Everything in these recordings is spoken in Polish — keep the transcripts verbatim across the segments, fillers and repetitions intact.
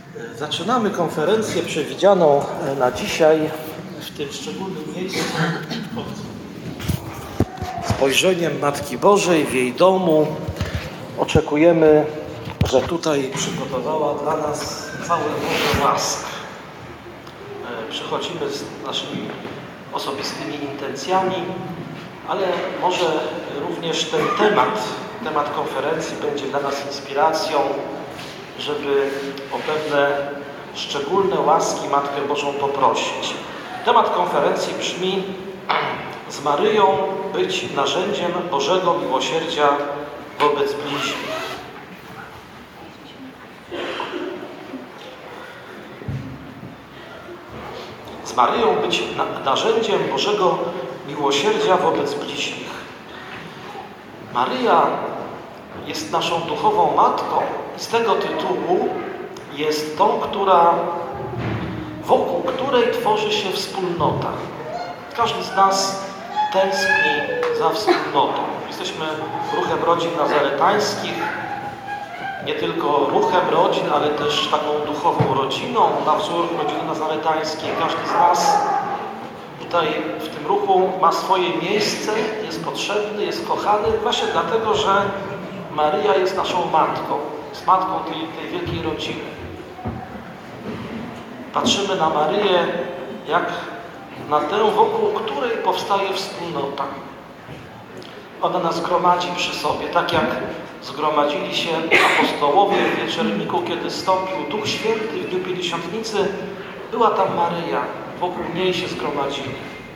Zaczynamy konferencję przewidzianą na dzisiaj w tym szczególnym miejscu pod spojrzeniem Matki Bożej w jej domu. Oczekujemy, że tutaj przygotowała dla nas całe morze łask. Przychodzimy z naszymi osobistymi intencjami, ale może również ten temat, temat konferencji będzie dla nas inspiracją, żeby o pewne szczególne łaski Matkę Bożą poprosić. Temat konferencji brzmi: z Maryją być narzędziem Bożego miłosierdzia wobec bliźnich. Z Maryją być na, narzędziem Bożego miłosierdzia wobec bliźnich. Maryja jest naszą duchową matką i z tego tytułu jest tą, która, wokół której tworzy się wspólnota. Każdy z nas tęskni za wspólnotą. Jesteśmy ruchem rodzin nazaretańskich, nie tylko ruchem rodzin, ale też taką duchową rodziną, na wzór rodziny nazaretańskiej. Każdy z nas tutaj w tym ruchu ma swoje miejsce, jest potrzebny, jest kochany, właśnie dlatego, że Maryja jest naszą matką, jest matką tej, tej wielkiej rodziny. Patrzymy na Maryję jak na tę, wokół której powstaje wspólnota. Ona nas gromadzi przy sobie, tak jak zgromadzili się apostołowie w wieczorniku, kiedy zstąpił Duch Święty w dniu Pięćdziesiątnicy. Była tam Maryja, wokół niej się zgromadzili.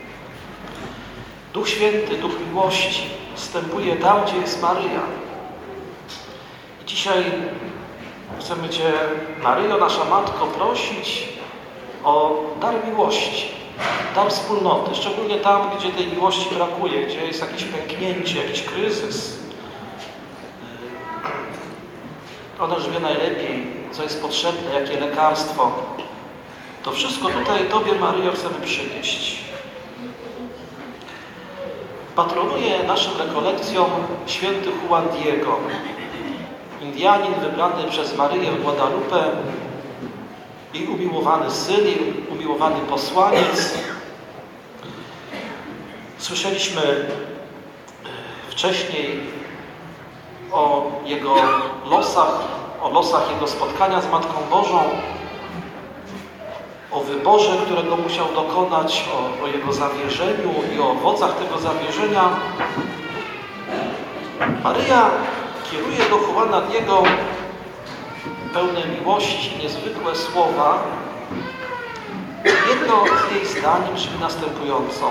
Duch Święty, Duch miłości wstępuje tam, gdzie jest Maryja. I dzisiaj chcemy Cię, Maryjo, nasza Matko, prosić o dar miłości, dar wspólnoty, szczególnie tam, gdzie tej miłości brakuje, gdzie jest jakieś pęknięcie, jakiś kryzys. Ona już wie najlepiej, co jest potrzebne, jakie lekarstwo. To wszystko tutaj Tobie, Maryjo, chcemy przynieść. Patronuje naszym rekolekcjom święty Juan Diego, Indianin wybrany przez Maryję w Guadalupe, jej umiłowany syn, jej umiłowany posłaniec. Słyszeliśmy wcześniej o jego losach, o losach jego spotkania z Matką Bożą, o wyborze, którego musiał dokonać, o, o jego zawierzeniu i o owocach tego zawierzenia. Maryja kieruje do Juana Diego pełne miłości, niezwykłe słowa. Jedno z jej zdań brzmi następująco: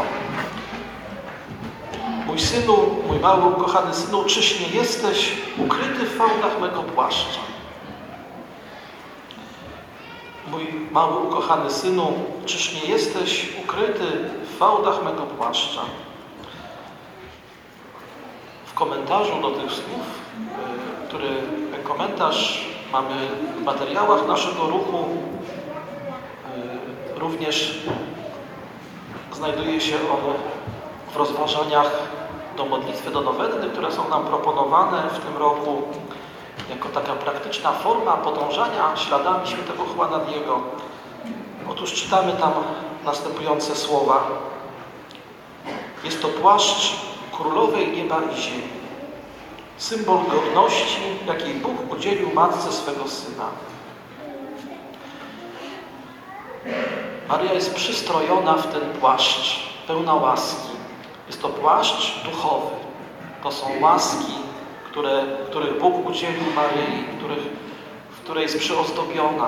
mój synu, mój mały ukochany synu, czyż nie jesteś ukryty w fałdach mego płaszcza? Mój mały ukochany synu, czyż nie jesteś ukryty w fałdach mego płaszcza? W komentarzu do tych słów, który ten komentarz mamy w materiałach naszego ruchu, również znajduje się on w rozważaniach do modlitwy, do nowenny, które są nam proponowane w tym roku jako taka praktyczna forma podążania śladami świętego Juana Diego. Otóż czytamy tam następujące słowa. Jest to płaszcz królowej nieba i ziemi, symbol godności, jakiej Bóg udzielił matce swego Syna. Maryja jest przystrojona w ten płaszcz, pełna łaski. Jest to płaszcz duchowy. To są łaski, które, których Bóg udzielił Maryi, których, w której jest przyozdobiona.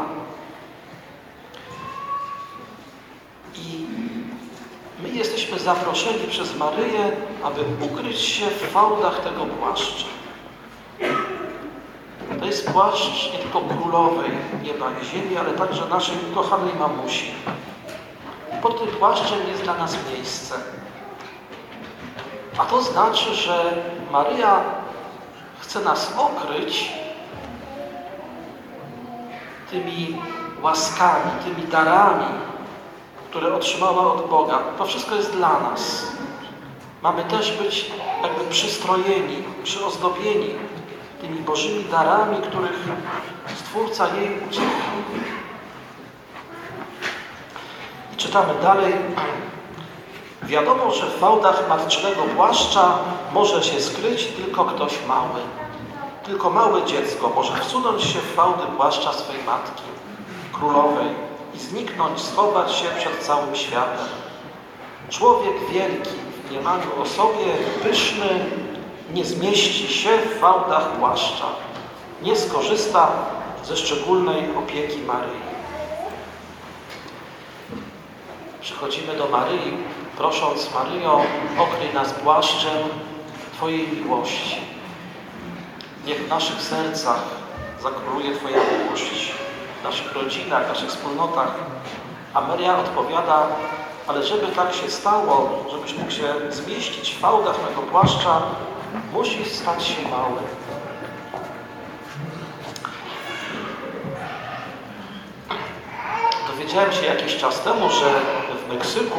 I my jesteśmy zaproszeni przez Maryję, aby ukryć się w fałdach tego płaszcza. To jest płaszcz nie tylko królowej nieba i ziemi, ale także naszej ukochanej mamusi. Pod tym płaszczem jest dla nas miejsce. A to znaczy, że Maryja chce nas okryć tymi łaskami, tymi darami, które otrzymała od Boga. To wszystko jest dla nas. Mamy też być jakby przystrojeni, przyozdobieni tymi Bożymi darami, których Stwórca jej udzielił. Czytamy dalej. Wiadomo, że w fałdach matczynego płaszcza może się skryć tylko ktoś mały. Tylko małe dziecko może wsunąć się w fałdy płaszcza swej matki, królowej, i zniknąć, schować się przed całym światem. Człowiek wielki, w mniemaniu o sobie pyszny, nie zmieści się w fałdach płaszcza. Nie skorzysta ze szczególnej opieki Maryi. Przychodzimy do Maryi, prosząc: Maryjo, okryj nas płaszczem Twojej miłości. Niech w naszych sercach zakróluje Twoja miłość, w naszych rodzinach, w naszych wspólnotach. A Maria odpowiada: ale żeby tak się stało, żebyś mógł się zmieścić w fałdach mego płaszcza, musisz stać się mały. Dowiedziałem się jakiś czas temu, że w Meksyku,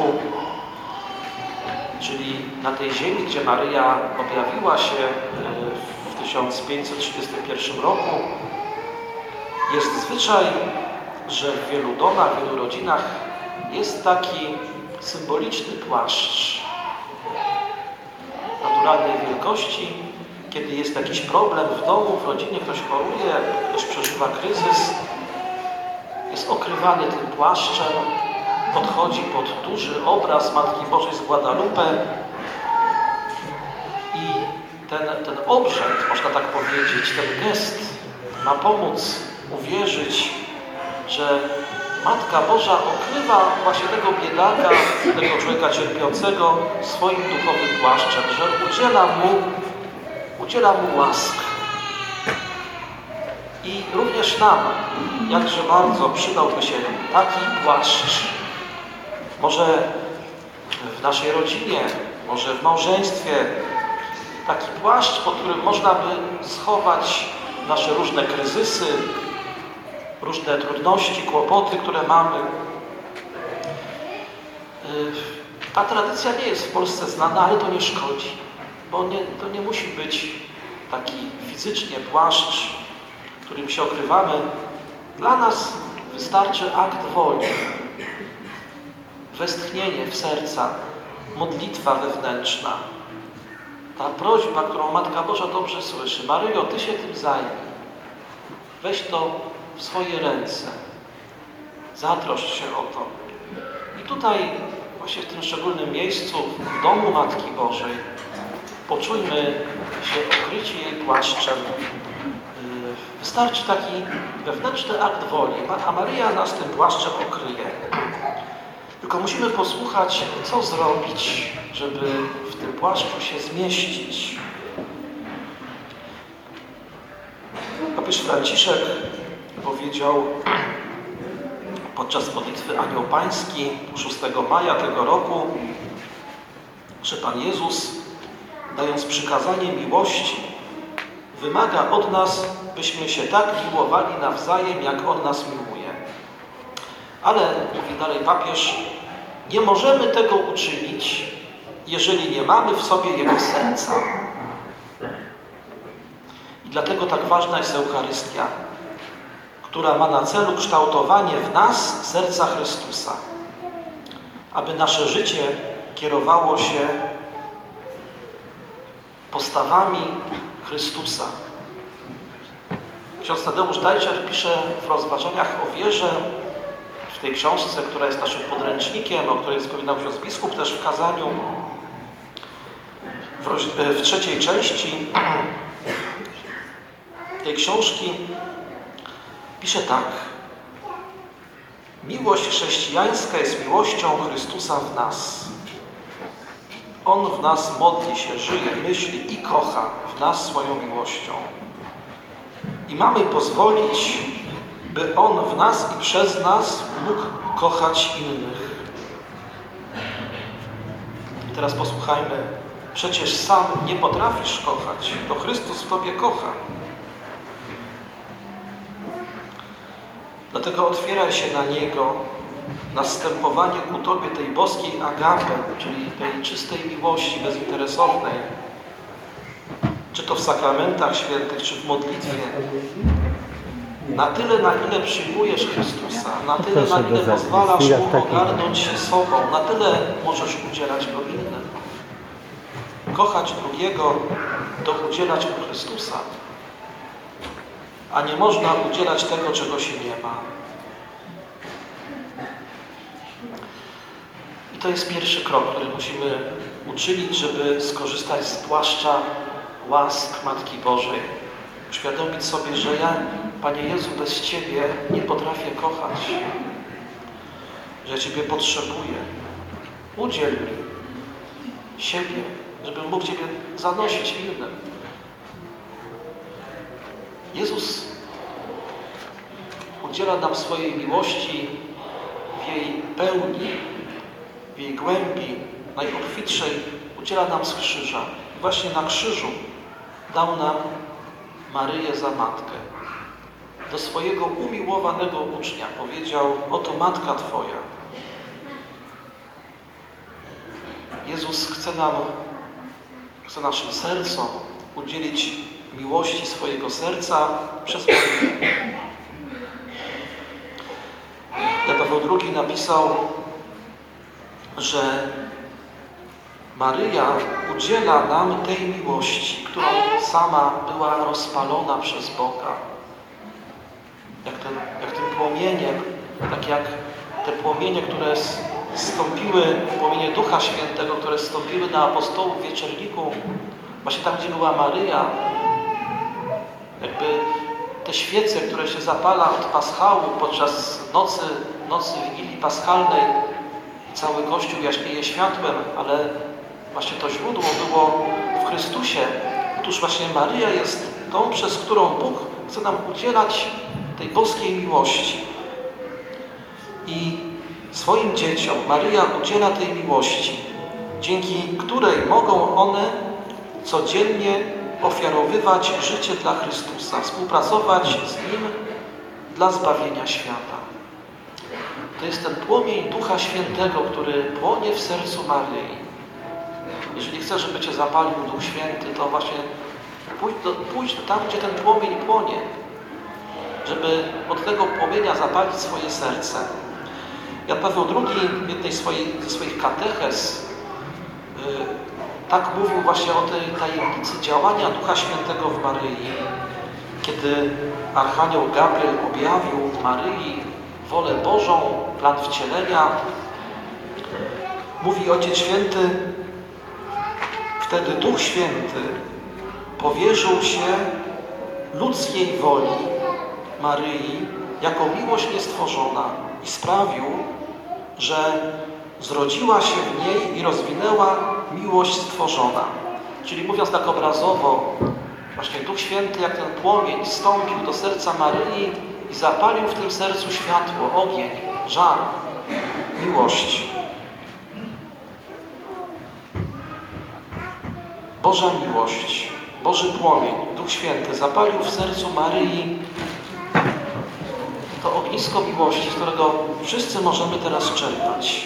czyli na tej ziemi, gdzie Maryja objawiła się w tysiąc pięćset trzydziestym pierwszym roku, jest zwyczaj, że w wielu domach, w wielu rodzinach jest taki symboliczny płaszcz naturalnej wielkości. Kiedy jest jakiś problem w domu, w rodzinie, ktoś choruje, ktoś przeżywa kryzys, jest okrywany tym płaszczem, podchodzi pod duży obraz Matki Bożej z Guadalupe i ten, ten obrzęd, można tak powiedzieć, ten gest ma pomóc uwierzyć, że Matka Boża okrywa właśnie tego biedaka, tego człowieka cierpiącego swoim duchowym płaszczem, że udziela mu, udziela mu łask. I również nam, jakże bardzo przydałby się taki płaszcz. Może w naszej rodzinie, może w małżeństwie, taki płaszcz, pod którym można by schować nasze różne kryzysy, różne trudności, kłopoty, które mamy. Ta tradycja nie jest w Polsce znana, ale to nie szkodzi, bo nie, to nie musi być taki fizycznie płaszcz, którym się okrywamy. Dla nas wystarczy akt woli, westchnienie w serca, modlitwa wewnętrzna. Ta prośba, którą Matka Boża dobrze słyszy: Maryjo, Ty się tym zajmij. Weź to w swoje ręce. Zatroszcz się o to. I tutaj, właśnie w tym szczególnym miejscu, w domu Matki Bożej, poczujmy się okryci jej płaszczem. Wystarczy taki wewnętrzny akt woli, a Maryja nas tym płaszczem okryje. Tylko musimy posłuchać, co zrobić, żeby w tym płaszczu się zmieścić. Papież Franciszek powiedział podczas modlitwy Anioł Pański szóstego maja tego roku, że Pan Jezus, dając przykazanie miłości, wymaga od nas, byśmy się tak miłowali nawzajem, jak On nas miłuje. Ale, mówi dalej papież, nie możemy tego uczynić, jeżeli nie mamy w sobie Jego serca. I dlatego tak ważna jest Eucharystia, która ma na celu kształtowanie w nas serca Chrystusa, aby nasze życie kierowało się postawami Chrystusa. Ksiądz Tadeusz Dajczer pisze w rozważaniach o wierze, w tej książce, która jest naszym podręcznikiem, o której wspominał ksiądz biskup też w kazaniu, w, roz... w trzeciej części tej książki pisze tak: miłość chrześcijańska jest miłością Chrystusa w nas. On w nas modli się, żyje, myśli i kocha w nas swoją miłością. I mamy pozwolić, by On w nas i przez nas mógł kochać innych. I teraz posłuchajmy. Przecież sam nie potrafisz kochać, to Chrystus w Tobie kocha. Dlatego otwieraj się na Niego, na zstępowanie ku Tobie tej boskiej agape, czyli tej czystej miłości bezinteresownej, czy to w sakramentach świętych, czy w modlitwie. Na tyle, na ile przyjmujesz Chrystusa, na tyle, na ile pozwalasz Mu ogarnąć się sobą, na tyle możesz udzielać Go innym. Kochać drugiego to udzielać Mu Chrystusa, a nie można udzielać tego, czego się nie ma. I to jest pierwszy krok, który musimy uczynić, żeby skorzystać z płaszcza łask Matki Bożej. Uświadomić sobie, że ja, Panie Jezu, bez Ciebie nie potrafię kochać. Że ja Ciebie potrzebuję. Udziel mi siebie, żebym mógł Ciebie zanosić innym. Jezus udziela nam swojej miłości w jej pełni, w jej głębi, najobfitszej, udziela nam z krzyża. I właśnie na krzyżu dał nam Maryję za matkę. Do swojego umiłowanego ucznia powiedział: oto matka Twoja. Jezus chce nam, chce naszym sercom udzielić miłości swojego serca przez Maryję. Jan Paweł drugi napisał, że Maryja udziela nam tej miłości, którą sama była rozpalona przez Boga. Jak, ten, jak tym płomieniem, tak jak te płomienie, które zstąpiły, płomienie Ducha Świętego, które zstąpiły na apostołów w wieczerniku, właśnie tam, gdzie była Maryja, jakby te świece, które się zapala od paschału podczas nocy, nocy Wigilii Paschalnej i cały Kościół jaśnieje światłem, ale właśnie to źródło było w Chrystusie. Otóż właśnie Maryja jest tą, przez którą Bóg chce nam udzielać tej boskiej miłości. I swoim dzieciom Maryja udziela tej miłości, dzięki której mogą one codziennie ofiarowywać życie dla Chrystusa, współpracować z Nim dla zbawienia świata. To jest ten płomień Ducha Świętego, który płonie w sercu Maryi. Jeżeli chcesz, żeby Cię zapalił Duch Święty, to właśnie pójdź, do, pójdź tam, gdzie ten płomień płonie, żeby od tego płomienia zapalić swoje serce. Jan Paweł drugi w jednej swojej, ze swoich katechez yy, tak mówił właśnie o tej tajemnicy działania Ducha Świętego w Maryi, kiedy Archanioł Gabriel objawił Maryi wolę Bożą, plan wcielenia. Mówi Ojciec Święty: wtedy Duch Święty powierzył się ludzkiej woli Maryi jako miłość niestworzona i sprawił, że zrodziła się w niej i rozwinęła miłość stworzona. Czyli mówiąc tak obrazowo, właśnie Duch Święty jak ten płomień wstąpił do serca Maryi i zapalił w tym sercu światło, ogień, żar, miłość. Boża miłość, Boży płomień, Duch Święty zapalił w sercu Maryi to ognisko miłości, z którego wszyscy możemy teraz czerpać.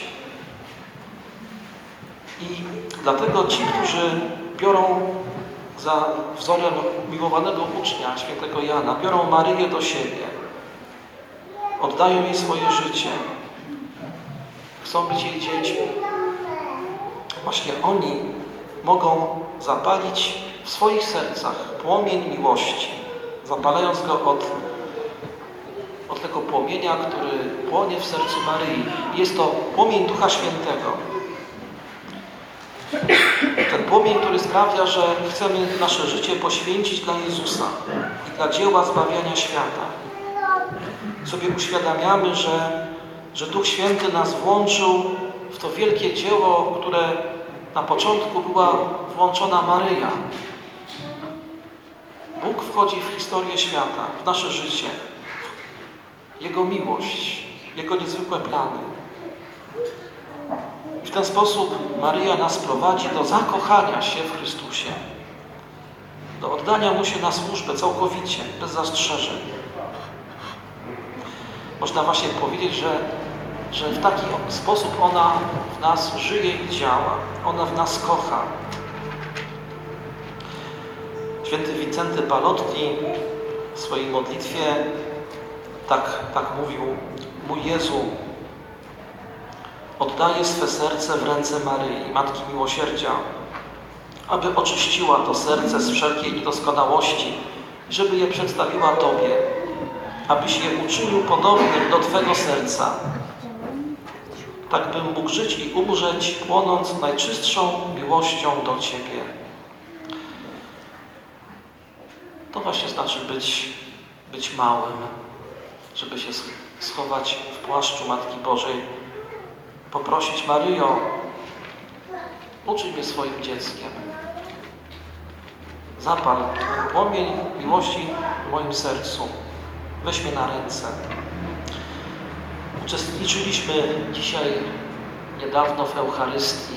I dlatego ci, którzy biorą za wzorem miłowanego ucznia, świętego Jana, biorą Maryję do siebie, oddają jej swoje życie, chcą być jej dziećmi. Właśnie oni mogą zapalić w swoich sercach płomień miłości, zapalając go od, od tego płomienia, który płonie w sercu Maryi. Jest to płomień Ducha Świętego. Ten płomień, który sprawia, że chcemy nasze życie poświęcić dla Jezusa i dla dzieła zbawiania świata. Sobie uświadamiamy, że, że Duch Święty nas włączył w to wielkie dzieło, które na początku była włączona Maryja. Bóg wchodzi w historię świata, w nasze życie, Jego miłość, Jego niezwykłe plany. I w ten sposób Maryja nas prowadzi do zakochania się w Chrystusie, do oddania Mu się na służbę całkowicie, bez zastrzeżeń. Można właśnie powiedzieć, że, że w taki sposób ona w nas żyje i działa. Ona w nas kocha. Święty Wincenty Palotti w swojej modlitwie Tak, tak mówił mój Jezu. Oddaję swe serce w ręce Maryi, Matki Miłosierdzia, aby oczyściła to serce z wszelkiej niedoskonałości i żeby je przedstawiła Tobie, abyś je uczynił podobnym do Twego serca, tak bym mógł żyć i umrzeć, płonąc najczystszą miłością do Ciebie. To właśnie znaczy być, być małym, żeby się schować w płaszczu Matki Bożej, poprosić: Maryjo, uczyń mnie swoim dzieckiem. Zapal płomień miłości w moim sercu. Weź mnie na ręce. Uczestniczyliśmy dzisiaj niedawno w Eucharystii.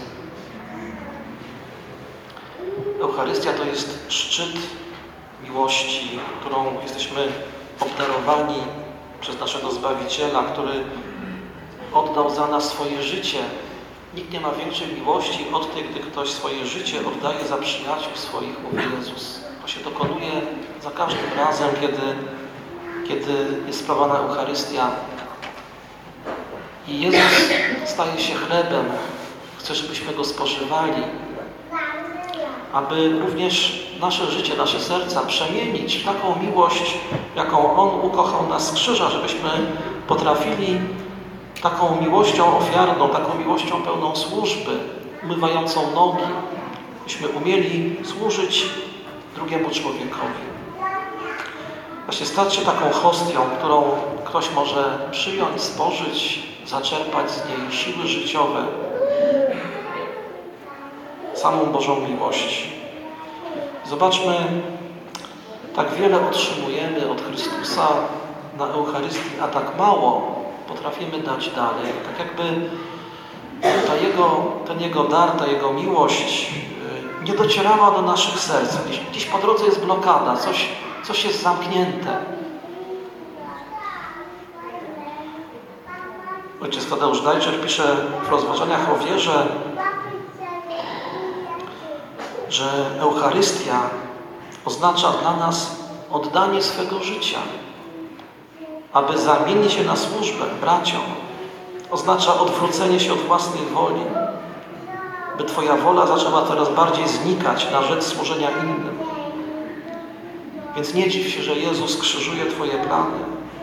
Eucharystia to jest szczyt miłości, którą jesteśmy obdarowani przez naszego Zbawiciela, który oddał za nas swoje życie. Nikt nie ma większej miłości od tej, gdy ktoś swoje życie oddaje za przyjaciół swoich, mówi Jezus. To się dokonuje za każdym razem, kiedy, kiedy jest sprawowana Eucharystia. I Jezus staje się chlebem. Chce, żebyśmy Go spożywali, aby również nasze życie, nasze serca przemienić w taką miłość, jaką On ukochał nas z krzyża, żebyśmy potrafili taką miłością ofiarną, taką miłością pełną służby, umywającą nogi, byśmy umieli służyć drugiemu człowiekowi. Właśnie stać się taką hostią, którą ktoś może przyjąć, spożyć, zaczerpać z niej siły życiowe, samą Bożą miłość. Zobaczmy, tak wiele otrzymujemy od Chrystusa na Eucharystii, a tak mało potrafimy dać dalej. Tak jakby ta jego, ten Jego dar, ta Jego miłość nie docierała do naszych serc. Gdzieś, gdzieś po drodze jest blokada, coś, coś jest zamknięte. Ojciec Tadeusz Dajczer pisze w rozważaniach o wierze, że Eucharystia oznacza dla nas oddanie swego życia, aby zamienić się na służbę braciom. Oznacza odwrócenie się od własnej woli, by Twoja wola zaczęła coraz bardziej znikać na rzecz służenia innym. Więc nie dziw się, że Jezus krzyżuje Twoje plany.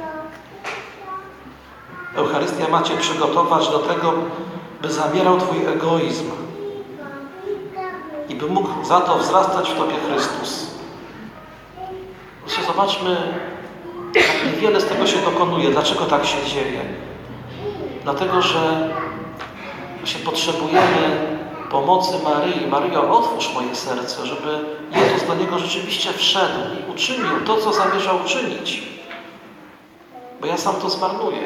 Eucharystia ma Cię przygotować do tego, by zamierał Twój egoizm i by mógł za to wzrastać w Tobie Chrystus. Właśnie zobaczmy, jak niewiele z tego się dokonuje. Dlaczego tak się dzieje? Dlatego, że właśnie potrzebujemy pomocy Maryi. Maryjo, otwórz moje serce, żeby Jezus do niego rzeczywiście wszedł i uczynił to, co zamierzał uczynić. Bo ja sam to zmarnuję.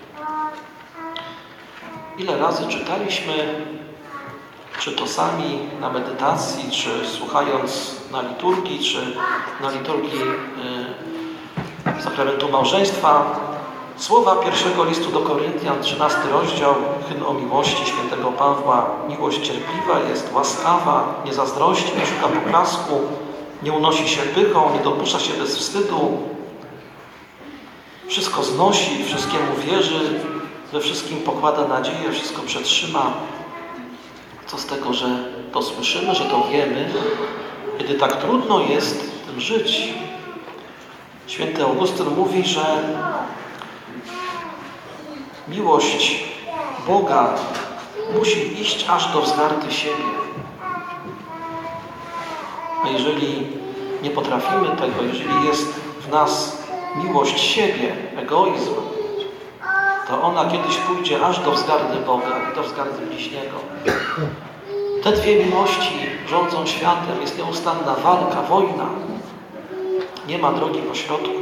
Ile razy czytaliśmy, czy to sami na medytacji, czy słuchając na liturgii, czy na liturgii y, sakramentu małżeństwa, słowa pierwszego listu do Koryntian, trzynasty rozdział, hymn o miłości świętego Pawła. Miłość cierpliwa jest, łaskawa, nie zazdrości, nie szuka poklasku, nie unosi się pychą, nie dopuszcza się bez wstydu. Wszystko znosi, wszystkiemu wierzy, we wszystkim pokłada nadzieję, wszystko przetrzyma. Co z tego, że to słyszymy, że to wiemy, kiedy tak trudno jest tym żyć. Święty Augustyn mówi, że miłość Boga musi iść aż do wzgardy siebie. A jeżeli nie potrafimy tego, jeżeli jest w nas miłość siebie, egoizm, to ona kiedyś pójdzie aż do wzgardy Boga i do wzgardy bliźniego. Te dwie miłości rządzą światem. Jest nieustanna walka, wojna. Nie ma drogi pośrodku.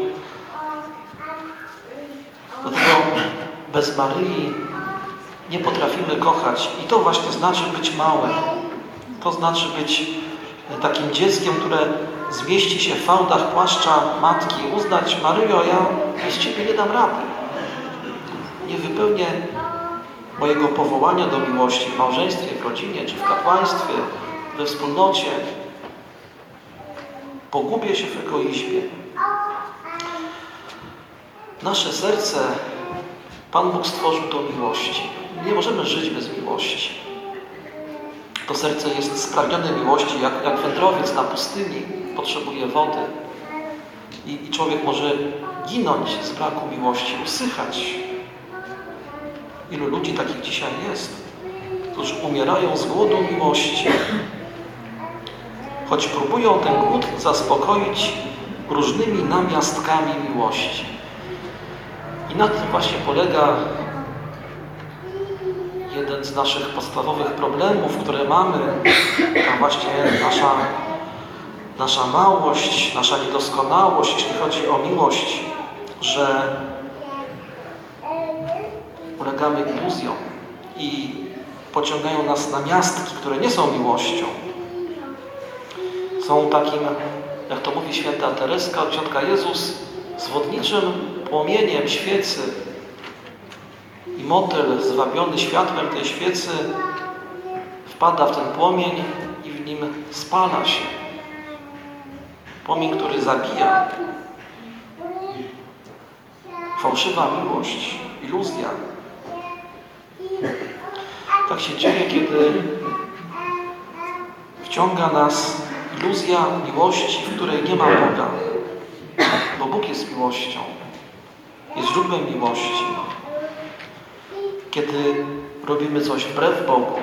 Dlatego bez Maryi nie potrafimy kochać. I to właśnie znaczy być małym. To znaczy być takim dzieckiem, które zmieści się w fałdach płaszcza matki. Uznać: Maryjo, ja bez Ciebie nie dam rady. Nie wypełnię mojego powołania do miłości w małżeństwie, w rodzinie, czy w kapłaństwie, we wspólnocie. Pogubię się w egoizmie. Nasze serce Pan Bóg stworzył do miłości. Nie możemy żyć bez miłości. To serce jest spragnione miłości, jak, jak wędrowiec na pustyni potrzebuje wody. I, I człowiek może ginąć z braku miłości, usychać. Ilu ludzi takich dzisiaj jest, którzy umierają z głodu miłości, choć próbują ten głód zaspokoić różnymi namiastkami miłości. I na tym właśnie polega jeden z naszych podstawowych problemów, które mamy, to właśnie nasza, nasza małość, nasza niedoskonałość, jeśli chodzi o miłość, że ulegamy iluzjom i pociągają nas namiastki, które nie są miłością. Są takim, jak to mówi święta Tereska, ciotka Jezus, zwodniczym płomieniem świecy. I motyl zwabiony światłem tej świecy wpada w ten płomień i w nim spala się. Płomień, który zabija. Fałszywa miłość, iluzja. Tak się dzieje, kiedy wciąga nas iluzja miłości, w której nie ma Boga. Bo Bóg jest miłością. Jest źródłem miłości. Kiedy robimy coś wbrew Bogu,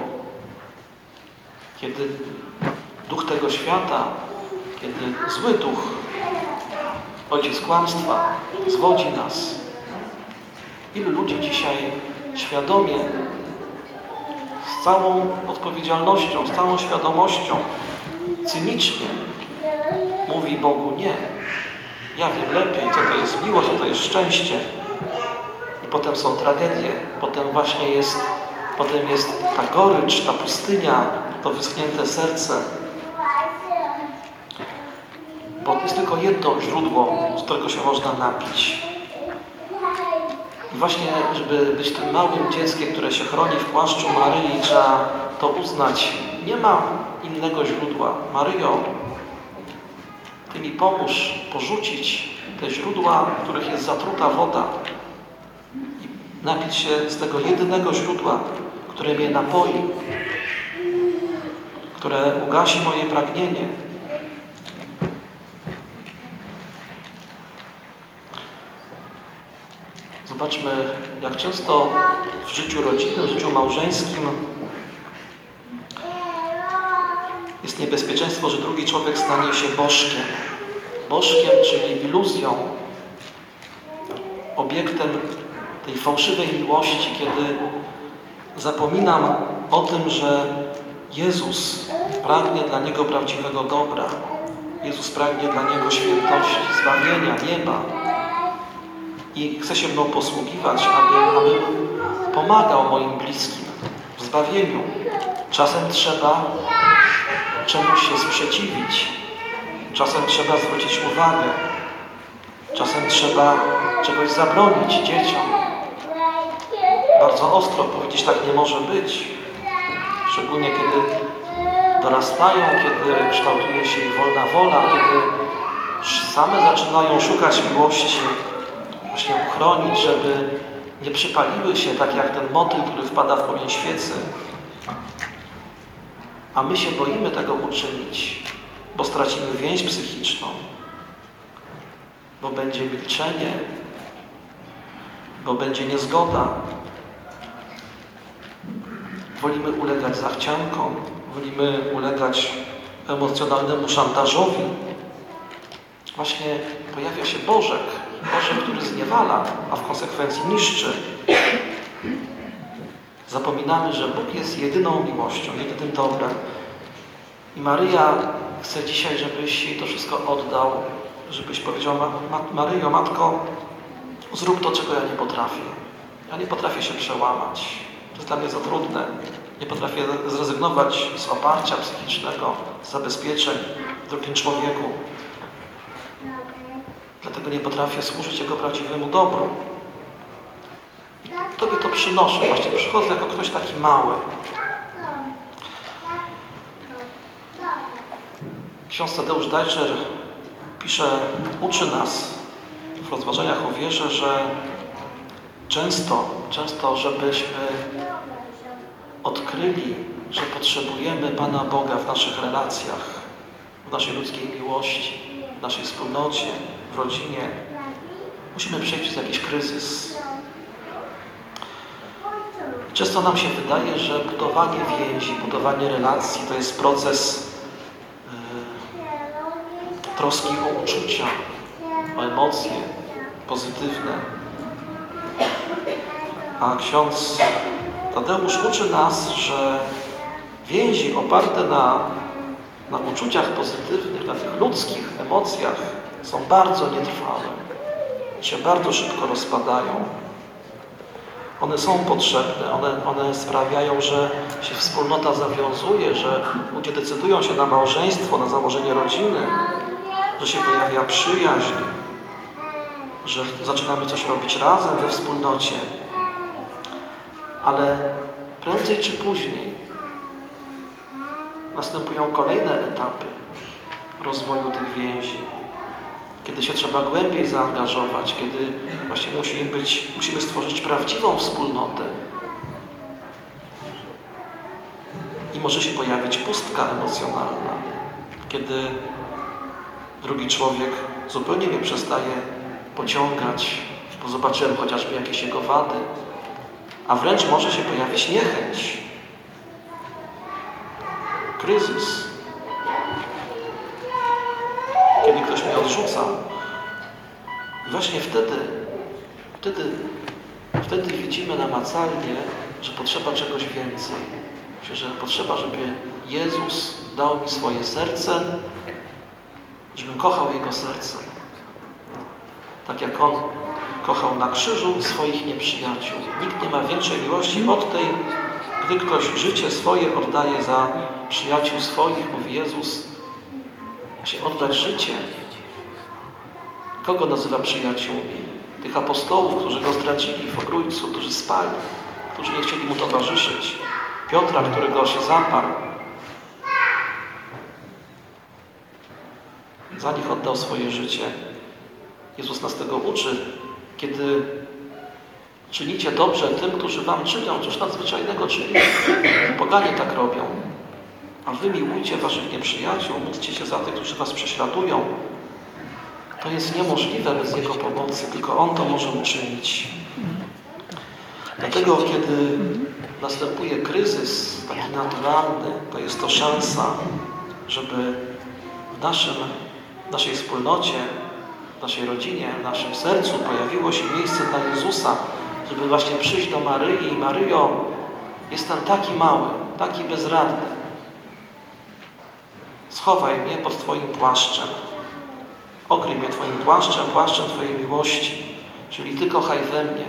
kiedy duch tego świata, kiedy zły duch, ojciec kłamstwa, zwodzi nas. Ilu ludzi dzisiaj świadomie, z całą odpowiedzialnością, z całą świadomością, cynicznie mówi Bogu nie. Ja wiem lepiej, co to jest miłość, co to jest szczęście. I potem są tragedie, potem właśnie jest, potem jest ta gorycz, ta pustynia, to wyschnięte serce. Bo jest tylko jedno źródło, z którego się można napić. I właśnie, żeby być tym małym dzieckiem, które się chroni w płaszczu Maryi, trzeba to uznać. Nie ma innego źródła. Maryjo, Ty mi pomóż porzucić te źródła, w których jest zatruta woda i napić się z tego jedynego źródła, które mnie napoi, które ugasi moje pragnienie. Zobaczmy, jak często w życiu rodzinnym, w życiu małżeńskim jest niebezpieczeństwo, że drugi człowiek stanie się bożkiem. Bożkiem, czyli iluzją, obiektem tej fałszywej miłości, kiedy zapominam o tym, że Jezus pragnie dla niego prawdziwego dobra. Jezus pragnie dla niego świętości, zbawienia, nieba. I chce się mną posługiwać, aby, aby pomagał moim bliskim w zbawieniu. Czasem trzeba czemuś się sprzeciwić. Czasem trzeba zwrócić uwagę. Czasem trzeba czegoś zabronić dzieciom. Bardzo ostro powiedzieć, tak nie może być. Szczególnie kiedy dorastają, kiedy kształtuje się ich wolna wola, kiedy same zaczynają szukać miłości, właśnie uchronić, żeby nie przypaliły się tak jak ten motyl, który wpada w płomień świecy. A my się boimy tego uczynić, bo stracimy więź psychiczną, bo będzie milczenie, bo będzie niezgoda. Wolimy ulegać zachciankom, wolimy ulegać emocjonalnemu szantażowi. Właśnie pojawia się Bożek, Bożek, który zniewala, a w konsekwencji niszczy. Zapominamy, że Bóg jest jedyną miłością, jedynym dobrem. I Maryja chce dzisiaj, żebyś jej to wszystko oddał, żebyś powiedział, Ma Maryjo, Matko, zrób to, czego ja nie potrafię. Ja nie potrafię się przełamać. To jest dla mnie za trudne. Nie potrafię zrezygnować z oparcia psychicznego, z zabezpieczeń w drugim człowieku. Dlatego nie potrafię służyć Jego prawdziwemu dobru. I Tobie to przynoszę. Właśnie przychodzę jako ktoś taki mały. Ksiądz Tadeusz Dajczer pisze, uczy nas w rozważaniach o wierze, że często, często, żebyśmy odkryli, że potrzebujemy Pana Boga w naszych relacjach, w naszej ludzkiej miłości, w naszej wspólnocie, w rodzinie, musimy przejść przez jakiś kryzys. Często nam się wydaje, że budowanie więzi, budowanie relacji to jest proces yy, troski o uczucia, o emocje pozytywne. A ksiądz Tadeusz uczy nas, że więzi oparte na, na uczuciach pozytywnych, na tych ludzkich emocjach są bardzo nietrwałe. Się bardzo szybko rozpadają. One są potrzebne, one, one sprawiają, że się wspólnota zawiązuje, że ludzie decydują się na małżeństwo, na założenie rodziny, że się pojawia przyjaźń, że zaczynamy coś robić razem we wspólnocie. Ale prędzej czy później następują kolejne etapy rozwoju tych więzi, kiedy się trzeba głębiej zaangażować, kiedy właśnie musimy być, musimy stworzyć prawdziwą wspólnotę. I może się pojawić pustka emocjonalna, kiedy drugi człowiek zupełnie mnie przestaje pociągać, bo zobaczyłem chociażby jakieś jego wady, a wręcz może się pojawić niechęć, kryzys. Kiedy ktoś mnie odrzuca, właśnie wtedy, wtedy, wtedy widzimy namacalnie, że potrzeba czegoś więcej. Myślę, że potrzeba, żeby Jezus dał mi swoje serce, żebym kochał Jego serce. Tak jak On kochał na krzyżu swoich nieprzyjaciół. Nikt nie ma większej miłości od tej, gdy ktoś życie swoje oddaje za przyjaciół swoich, mówi Jezus. Się oddać życie. Kogo nazywa przyjaciółmi? Tych apostołów, którzy go zdradzili w Ogrójcu, którzy spali, którzy nie chcieli mu towarzyszyć. Piotra, którego się zaparł. Za nich oddał swoje życie. Jezus nas tego uczy, kiedy czynicie dobrze tym, którzy wam czynią, cóż nadzwyczajnego czynią. Poganie tak robią. A wy miłujcie waszych nieprzyjaciół, módlcie się za tych, którzy was prześladują. To jest niemożliwe bez Jego pomocy, tylko On to może uczynić. Dlatego, kiedy następuje kryzys taki naturalny, to jest to szansa, żeby w naszym, w naszej wspólnocie, w naszej rodzinie, w naszym sercu pojawiło się miejsce dla Jezusa, żeby właśnie przyjść do Maryi i Maryjo, jestem taki mały, taki bezradny. Schowaj mnie pod Twoim płaszczem. Okryj mnie Twoim płaszczem, płaszczem Twojej miłości. Czyli Ty kochaj we mnie.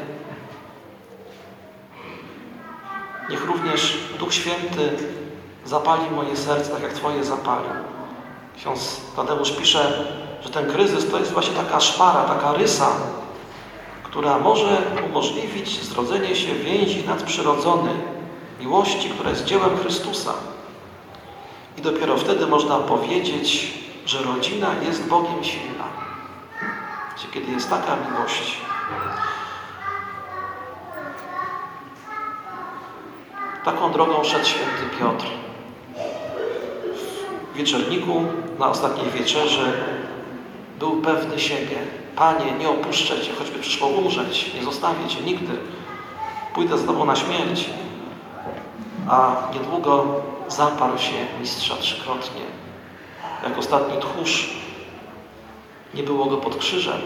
Niech również Duch Święty zapali moje serce, tak jak Twoje zapalił. Ksiądz Tadeusz pisze, że ten kryzys to jest właśnie taka szpara, taka rysa, która może umożliwić zrodzenie się więzi nadprzyrodzonej, miłości, która jest dziełem Chrystusa. I dopiero wtedy można powiedzieć, że rodzina jest Bogiem silna. Kiedy jest taka miłość. Taką drogą szedł święty Piotr. W wieczorniku, na ostatniej wieczerzy, był pewny siebie. Panie, nie opuszczę Cię, choćby przyszło umrzeć. Nie zostawię Cię nigdy. Pójdę z Tobą na śmierć. A niedługo zaparł się mistrza trzykrotnie. Jak ostatni tchórz. Nie było go pod krzyżem.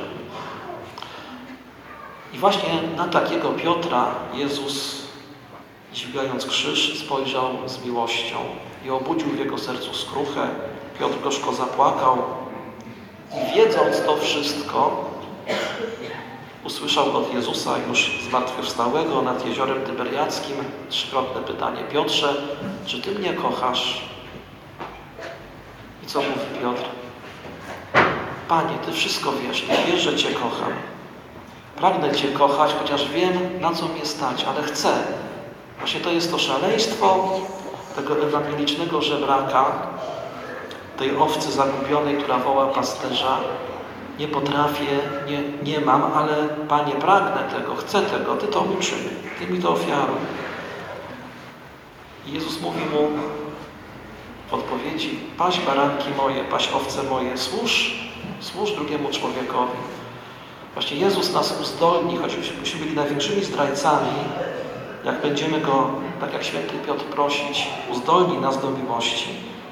I właśnie na takiego Piotra Jezus, dźwigając krzyż, spojrzał z miłością i obudził w jego sercu skruchę. Piotr gorzko zapłakał i wiedząc to wszystko, usłyszał od Jezusa już zmartwychwstałego nad jeziorem Tyberiackim trzykrotne pytanie: Piotrze, czy Ty mnie kochasz? I co mówi Piotr? Panie, Ty wszystko wiesz, Ty wiesz, że Cię kocham. Pragnę Cię kochać, chociaż wiem, na co mnie stać, ale chcę. Właśnie to jest to szaleństwo tego ewangelicznego żebraka, tej owcy zagubionej, która woła pasterza. nie potrafię, nie, nie mam, ale Panie, pragnę tego, chcę tego, Ty to uczyń, Ty mi to ofiaruj. I Jezus mówi mu w odpowiedzi: paś baranki moje, paś owce moje, służ, służ drugiemu człowiekowi. Właśnie Jezus nas uzdolni, choćbyśmy byli największymi zdrajcami, jak będziemy Go, tak jak święty Piotr, prosić, uzdolni nas do miłości.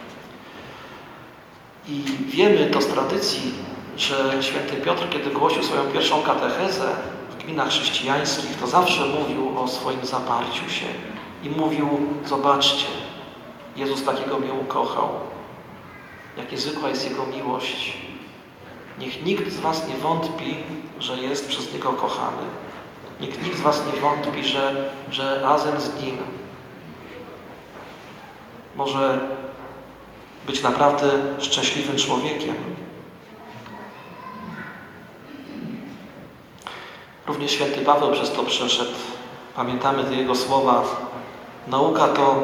I wiemy to z tradycji, że święty Piotr, kiedy głosił swoją pierwszą katechezę w gminach chrześcijańskich, to zawsze mówił o swoim zaparciu się i mówił: zobaczcie, Jezus takiego mnie ukochał, jak niezwykła jest Jego miłość. Niech nikt z was nie wątpi, że jest przez Niego kochany. Niech nikt z was nie wątpi, że, że razem z Nim może być naprawdę szczęśliwym człowiekiem. Również święty Paweł przez to przeszedł. Pamiętamy te jego słowa: nauka to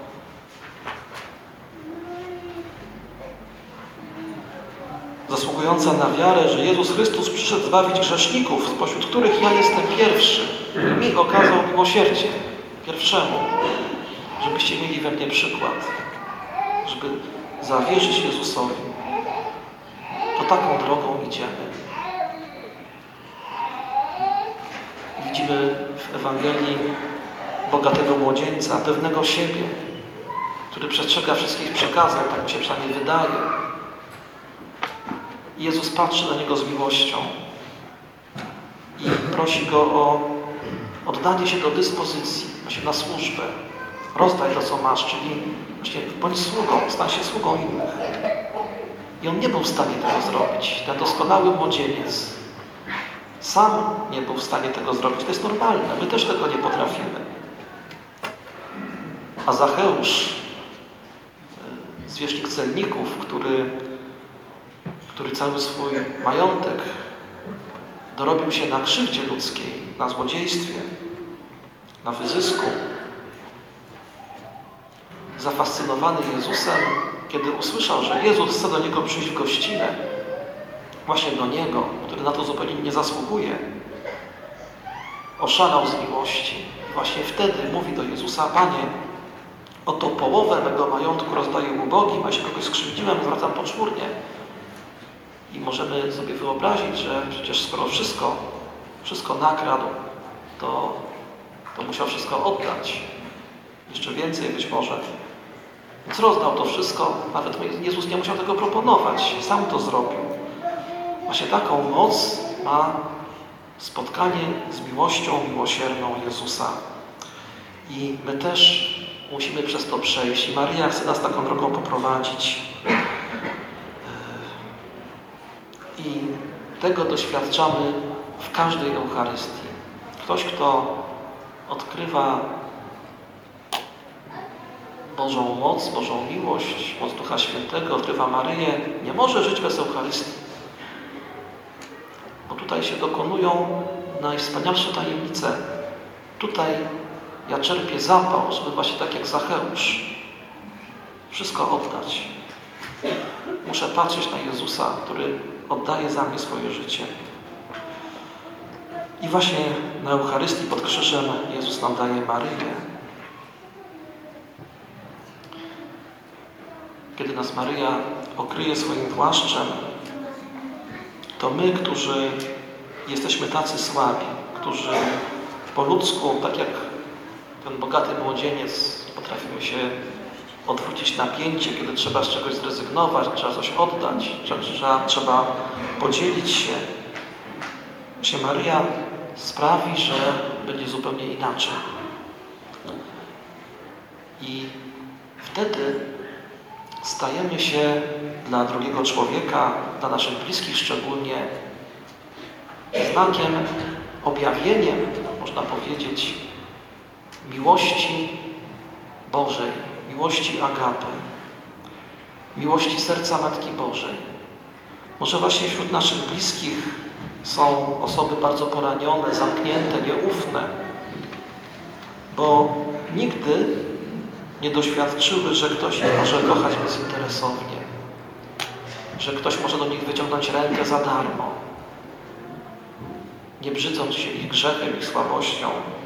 zasługująca na wiarę, że Jezus Chrystus przyszedł zbawić grzeszników, spośród których ja jestem pierwszy. I mi okazał miłosierdzie pierwszemu, żebyście mieli we mnie przykład, żeby zawierzyć Jezusowi. To taką drogą idziemy. Widzimy w Ewangelii bogatego młodzieńca, pewnego siebie, który przestrzega wszystkich przykazań, tak mi się przynajmniej wydaje. I Jezus patrzy na niego z miłością i prosi go o oddanie się do dyspozycji, właśnie na służbę. Rozdaj to, co masz, czyli właśnie bądź sługą, stań się sługą innych. I on nie był w stanie tego zrobić. Ten doskonały młodzieniec sam nie był w stanie tego zrobić. To jest normalne. My też tego nie potrafimy. A Zacheusz, zwierzchnik celników, który, który cały swój majątek dorobił się na krzywdzie ludzkiej, na złodziejstwie, na wyzysku, zafascynowany Jezusem, kiedy usłyszał, że Jezus chce do niego przyjść w gościnę, właśnie do niego, który na to zupełnie nie zasługuje, oszalał z miłości. I właśnie wtedy mówi do Jezusa: Panie, oto połowę mego majątku rozdaję ubogim, a jeśli kogoś skrzywdziłem, zwracam poczwórnie. I możemy sobie wyobrazić, że przecież skoro wszystko, wszystko nakradł, to, to musiał wszystko oddać. Jeszcze więcej być może. Więc rozdał to wszystko, nawet Jezus nie musiał tego proponować, sam to zrobił. Właśnie taką moc ma spotkanie z miłością miłosierną Jezusa. I my też musimy przez to przejść. I Maryja chce nas taką drogą poprowadzić. I tego doświadczamy w każdej Eucharystii. Ktoś, kto odkrywa Bożą moc, Bożą miłość, moc Ducha Świętego, odkrywa Maryję, nie może żyć bez Eucharystii. Bo tutaj się dokonują najwspanialsze tajemnice. Tutaj ja czerpię zapał, żeby właśnie tak jak Zacheusz wszystko oddać. Muszę patrzeć na Jezusa, który oddaje za mnie swoje życie. I właśnie na Eucharystii pod krzyżem Jezus nam daje Maryję. Kiedy nas Maryja okryje swoim płaszczem, to my, którzy jesteśmy tacy słabi, którzy po ludzku, tak jak ten bogaty młodzieniec, potrafimy się odwrócić napięcie, kiedy trzeba z czegoś zrezygnować, trzeba coś oddać, trzeba, trzeba podzielić się. Właśnie Maryja sprawi, że będzie zupełnie inaczej. I wtedy stajemy się dla drugiego człowieka, dla naszych bliskich szczególnie, znakiem, objawieniem, można powiedzieć, miłości Bożej, miłości Agapy, miłości serca Matki Bożej. Może właśnie wśród naszych bliskich są osoby bardzo poranione, zamknięte, nieufne, bo nigdy nie doświadczyły, że ktoś ich może kochać bezinteresownie, że ktoś może do nich wyciągnąć rękę za darmo, nie brzydząc się ich grzechem, ich słabością.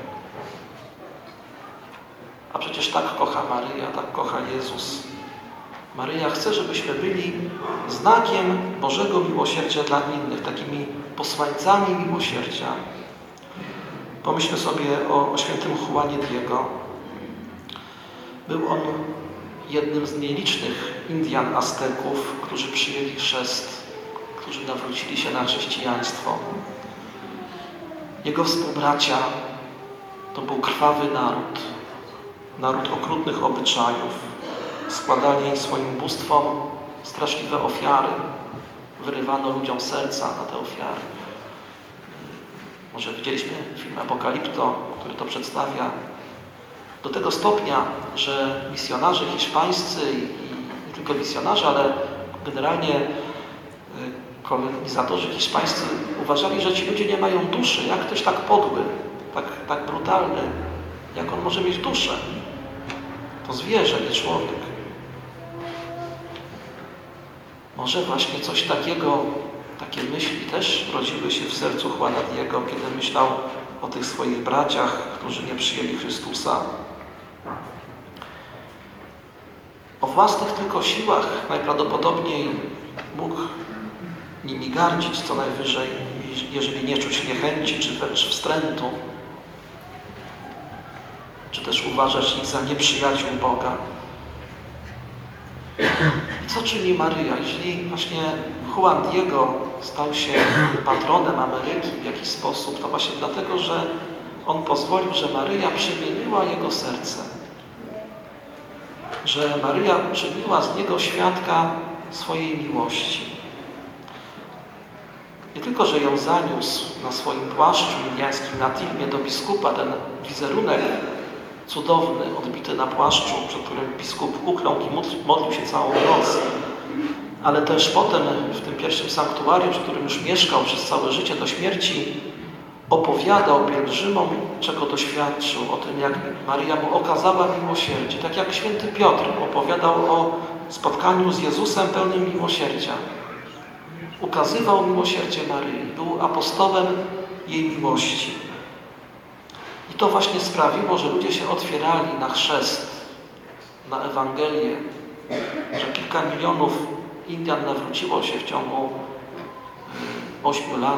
A przecież tak kocha Maryja, tak kocha Jezus. Maryja chce, żebyśmy byli znakiem Bożego miłosierdzia dla innych, takimi posłańcami miłosierdzia. Pomyślmy sobie o, o świętym Juanie Diego. Był on jednym z nielicznych Indian Azteków, którzy przyjęli chrzest, którzy nawrócili się na chrześcijaństwo. Jego współbracia to był krwawy naród, naród okrutnych obyczajów. Składali swoim bóstwom straszliwe ofiary. Wyrywano ludziom serca na te ofiary. Może widzieliśmy film Apokalipto, który to przedstawia. Do tego stopnia, że misjonarze hiszpańscy i, i nie tylko misjonarze, ale generalnie kolonizatorzy hiszpańscy uważali, że ci ludzie nie mają duszy. Jak ktoś tak podły, tak, tak brutalny, jak on może mieć duszę? To zwierzę, nie człowiek. Może właśnie coś takiego, takie myśli też rodziły się w sercu Juana Diego, kiedy myślał o tych swoich braciach, którzy nie przyjęli Chrystusa. O własnych tylko siłach najprawdopodobniej mógł nimi gardzić co najwyżej, jeżeli nie czuć niechęci czy wręcz wstrętu, czy też uważać ich za nieprzyjaciół Boga. I co czyni Maryja? Jeśli właśnie Juan Diego stał się patronem Ameryki w jakiś sposób, to właśnie dlatego, że on pozwolił, że Maryja przemieniła jego serce. Że Maryja uczyniła z niego świadka swojej miłości. Nie tylko, że ją zaniósł na swoim płaszczu indiańskim na Tilmie do biskupa, ten wizerunek cudowny, odbity na płaszczu, przed którym biskup ukląkł i modlił się całą noc. Ale też potem w tym pierwszym sanktuarium, w którym już mieszkał przez całe życie do śmierci, opowiadał pielgrzymom, czego doświadczył, o tym, jak Maryja mu okazała miłosierdzie. Tak jak święty Piotr opowiadał o spotkaniu z Jezusem pełnym miłosierdzia. Ukazywał miłosierdzie Maryi, był apostołem jej miłości. I to właśnie sprawiło, że ludzie się otwierali na chrzest, na Ewangelię, że kilka milionów Indian nawróciło się w ciągu ośmiu lat.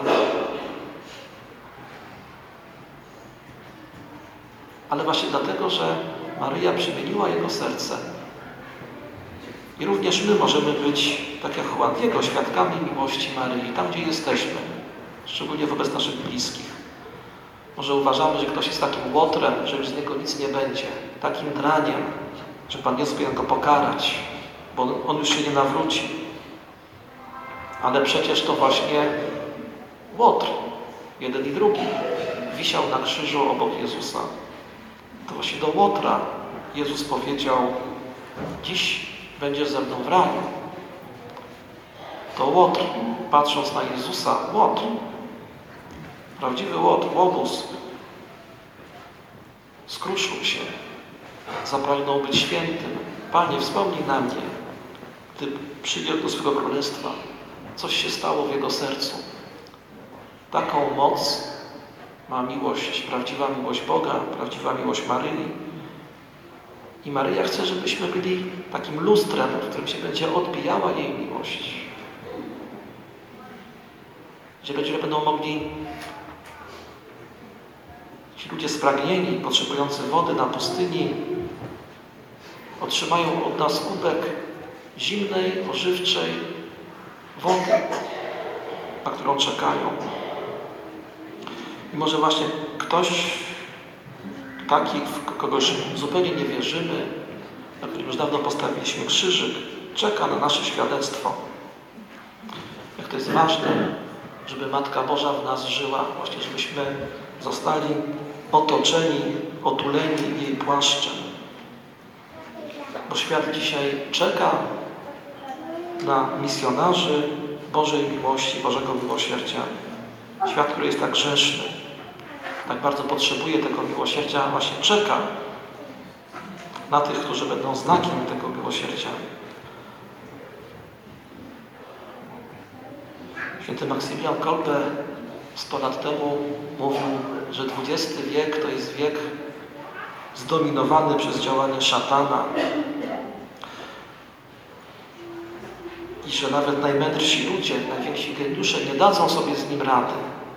Ale właśnie dlatego, że Maryja przemieniła jego serce. I również my możemy być, tak jak Juan Diego, świadkami miłości Maryi, tam gdzie jesteśmy, szczególnie wobec naszych bliskich. Może uważamy, że ktoś jest takim łotrem, że już z niego nic nie będzie, takim draniem, że Pan Jezus powinien go pokarać, bo on już się nie nawróci. Ale przecież to właśnie łotr, jeden i drugi, wisiał na krzyżu obok Jezusa. To właśnie do łotra Jezus powiedział: dziś będziesz ze mną w raju. To łotr, patrząc na Jezusa, łotr, prawdziwy łotr, łobuz, skruszył się, zapragnął być świętym. Panie, wspomnij na mnie, gdy przyjdzie do swego królestwa. Coś się stało w jego sercu. Taką moc ma miłość, prawdziwa miłość Boga, prawdziwa miłość Maryi. I Maryja chce, żebyśmy byli takim lustrem, w którym się będzie odbijała jej miłość. Gdzie ludzie będą mogli, ci ludzie spragnieni, potrzebujący wody na pustyni, otrzymają od nas kubek zimnej, ożywczej wody, na którą czekają. I może właśnie ktoś taki, w kogoś zupełnie nie wierzymy, na którym już dawno postawiliśmy krzyżyk, czeka na nasze świadectwo. Jak to jest ważne, żeby Matka Boża w nas żyła, właśnie żebyśmy zostali otoczeni, otuleni jej płaszczem. Bo świat dzisiaj czeka na misjonarzy Bożej miłości, Bożego miłosierdzia. Świat, który jest tak grzeszny, tak bardzo potrzebuje tego miłosierdzia, właśnie czeka na tych, którzy będą znakiem tego miłosierdzia. Święty Maksymilian Kolbe sto lat temu mówił, że dwudziesty wiek to jest wiek zdominowany przez działanie szatana i że nawet najmędrsi ludzie, najwięksi geniusze nie dadzą sobie z nim rady.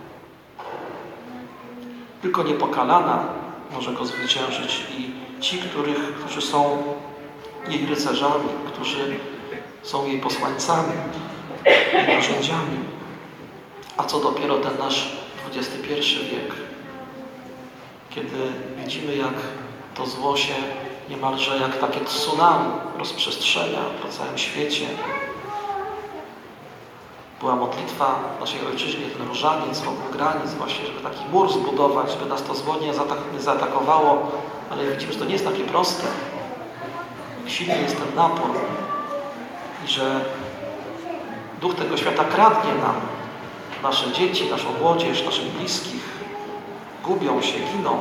Tylko niepokalana może go zwyciężyć i ci, których, którzy są jej rycerzami, którzy są jej posłańcami, jej narzędziami. A co dopiero ten nasz dwudziesty pierwszy wiek, kiedy widzimy, jak to zło się niemalże jak takie tsunami rozprzestrzenia po całym świecie. Była modlitwa w naszej ojczyźnie, ten różaniec wokół granic właśnie, żeby taki mur zbudować, żeby nas to zło nie zaatakowało, ale widzimy, że to nie jest takie proste. Jak silny jest ten napór i że duch tego świata kradnie nam nasze dzieci, naszą młodzież, naszych bliskich, gubią się, giną.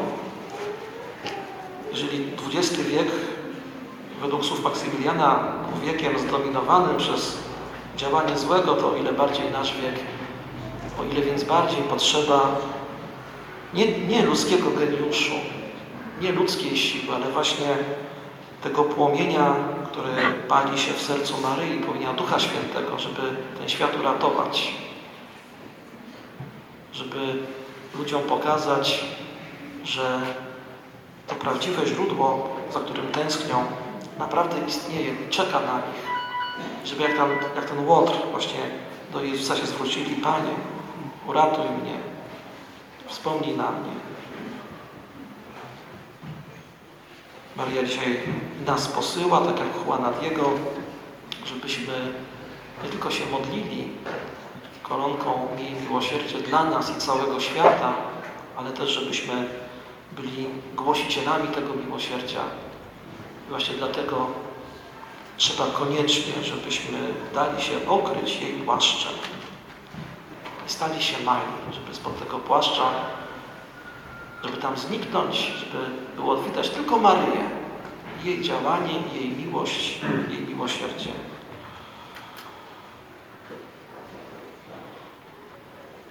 Jeżeli dwudziesty wiek według słów Maksymiliana był wiekiem zdominowanym przez działanie złego, to o ile bardziej nasz wiek, o ile więc bardziej potrzeba nie, nie ludzkiego geniuszu, nie ludzkiej siły, ale właśnie tego płomienia, który pali się w sercu Maryi, płomienia Ducha Świętego, żeby ten świat uratować, żeby ludziom pokazać, że to prawdziwe źródło, za którym tęsknią, naprawdę istnieje, czeka na nich. Żeby jak, tam, jak ten łotr właśnie do Jezusa się zwrócili: Panie, uratuj mnie, wspomnij na mnie. Maria dzisiaj nas posyła, tak jak Juana Diego, żebyśmy nie tylko się modlili koronką jej miłosierdzia dla nas i całego świata, ale też żebyśmy byli głosicielami tego miłosierdzia. I właśnie dlatego trzeba koniecznie, żebyśmy dali się okryć jej płaszczem. Stali się mali, żeby spod tego płaszcza, żeby tam zniknąć, żeby było widać tylko Maryję, jej działanie, jej miłość, jej miłosierdzie.